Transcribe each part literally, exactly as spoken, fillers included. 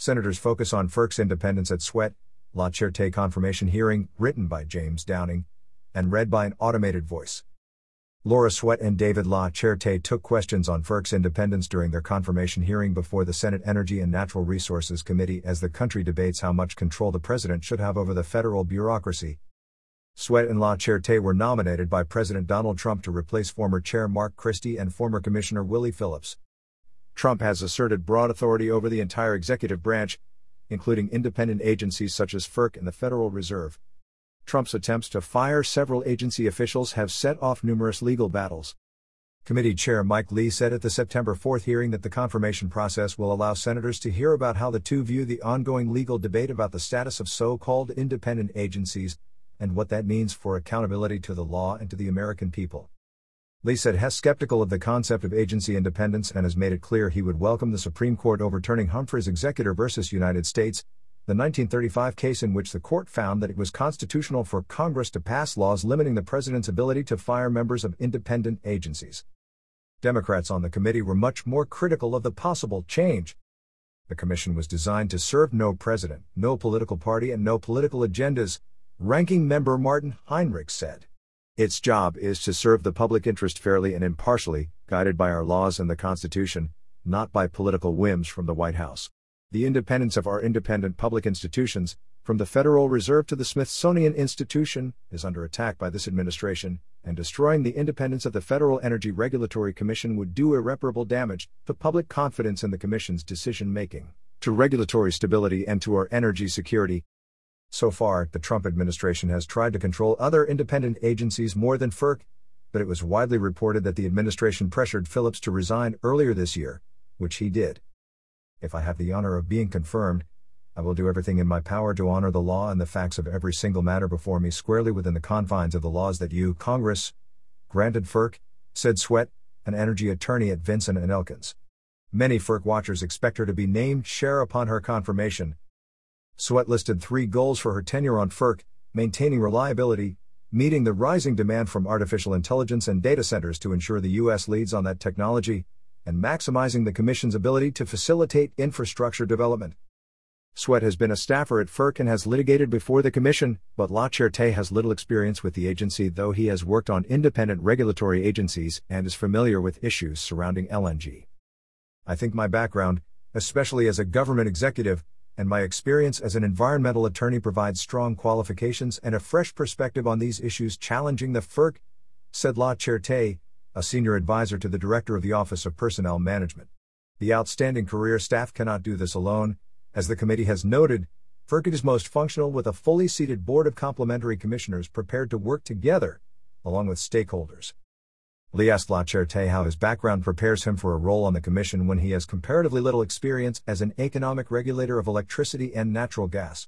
Senators focus on FERC's independence at Sweat, La Cherte confirmation hearing, written by James Downing, and read by an automated voice. Laura Sweat and David La Cherte took questions on FERC's independence during their confirmation hearing before the Senate Energy and Natural Resources Committee as the country debates how much control the president should have over the federal bureaucracy. Sweat and La Cherte were nominated by President Donald Trump to replace former Chair Mark Christie and former Commissioner Willie Phillips. Trump has asserted broad authority over the entire executive branch, including independent agencies such as FERC and the Federal Reserve. Trump's attempts to fire several agency officials have set off numerous legal battles. Committee Chair Mike Lee said at the September fourth hearing that the confirmation process will allow senators to hear about how the two view the ongoing legal debate about the status of so-called independent agencies, and what that means for accountability to the law and to the American people. Lee said Hess skeptical of the concept of agency independence and has made it clear he would welcome the Supreme Court overturning Humphreys Executor versus United States, the nineteen thirty-five case in which the court found that it was constitutional for Congress to pass laws limiting the president's ability to fire members of independent agencies. Democrats on the committee were much more critical of the possible change. The commission was designed to serve no president, no political party, and no political agendas, Ranking Member Martin Heinrich said. Its job is to serve the public interest fairly and impartially, guided by our laws and the Constitution, not by political whims from the White House. The independence of our independent public institutions, from the Federal Reserve to the Smithsonian Institution, is under attack by this administration, and destroying the independence of the Federal Energy Regulatory Commission would do irreparable damage to public confidence in the Commission's decision-making, to regulatory stability, and to our energy security. So far, the Trump administration has tried to control other independent agencies more than FERC, but it was widely reported that the administration pressured Phillips to resign earlier this year, which he did. If I have the honor of being confirmed, I will do everything in my power to honor the law and the facts of every single matter before me squarely within the confines of the laws that you, Congress, granted FERC, said Sweat, an energy attorney at Vinson and Elkins. Many FERC watchers expect her to be named chair upon her confirmation. Sweat listed three goals for her tenure on FERC: maintaining reliability, meeting the rising demand from artificial intelligence and data centers to ensure the U S leads on that technology, and maximizing the Commission's ability to facilitate infrastructure development. Sweat has been a staffer at FERC and has litigated before the Commission, but La Cherte has little experience with the agency, though he has worked on independent regulatory agencies and is familiar with issues surrounding L N G. I think my background, especially as a government executive, and my experience as an environmental attorney provides strong qualifications and a fresh perspective on these issues challenging the FERC, said La Cherte, a senior advisor to the director of the Office of Personnel Management. The outstanding career staff cannot do this alone. As the committee has noted, FERC is most functional with a fully seated board of complementary commissioners prepared to work together, along with stakeholders. Lee asked La Cherte how his background prepares him for a role on the commission when he has comparatively little experience as an economic regulator of electricity and natural gas.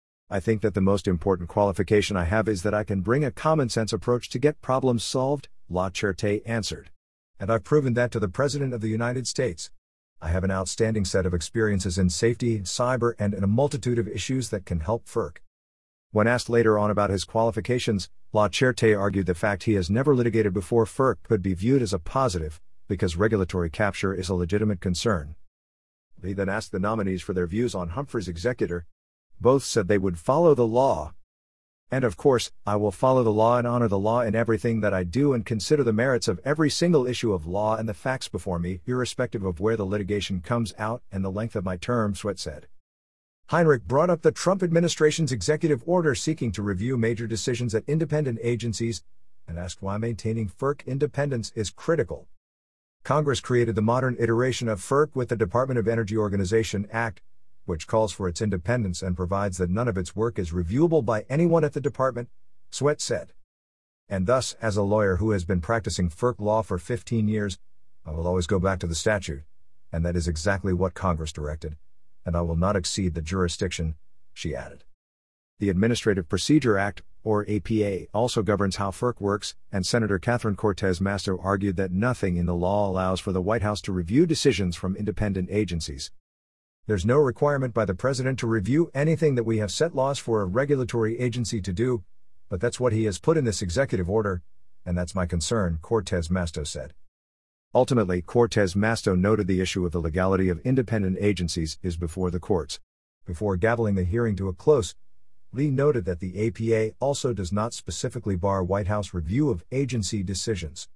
I think that the most important qualification I have is that I can bring a common-sense approach to get problems solved, La Cherte answered. And I've proven that to the President of the United States. I have an outstanding set of experiences in safety, cyber, and in a multitude of issues that can help FERC. When asked later on about his qualifications, La Cherte argued the fact he has never litigated before FERC could be viewed as a positive, because regulatory capture is a legitimate concern. Lee then asked the nominees for their views on Humphreys Executor. Both said they would follow the law. And of course, I will follow the law and honor the law in everything that I do and consider the merits of every single issue of law and the facts before me, irrespective of where the litigation comes out and the length of my term, Sweat said. Heinrich brought up the Trump administration's executive order seeking to review major decisions at independent agencies, and asked why maintaining FERC independence is critical. Congress created the modern iteration of FERC with the Department of Energy Organization Act, which calls for its independence and provides that none of its work is reviewable by anyone at the department, Sweat said. And thus, as a lawyer who has been practicing FERC law for fifteen years, I will always go back to the statute, and that is exactly what Congress directed. And I will not exceed the jurisdiction, she added. The Administrative Procedure Act, or A P A, also governs how FERC works, and Senator Catherine Cortez Masto argued that nothing in the law allows for the White House to review decisions from independent agencies. There's no requirement by the President to review anything that we have set laws for a regulatory agency to do, but that's what he has put in this executive order, and that's my concern, Cortez Masto said. Ultimately, Cortez Masto noted the issue of the legality of independent agencies is before the courts. Before gaveling the hearing to a close, Lee noted that the A P A also does not specifically bar White House review of agency decisions.